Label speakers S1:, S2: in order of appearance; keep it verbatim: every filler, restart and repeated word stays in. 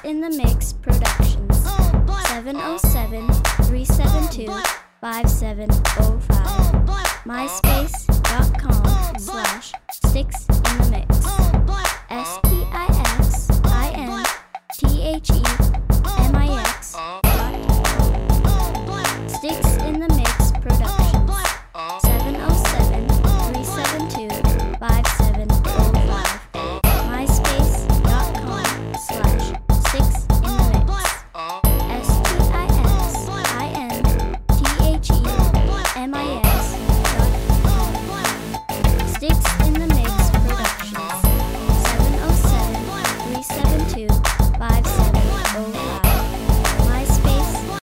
S1: in the Mix Productions. seven oh seven, three seven two, five seven oh five. MySpace dot com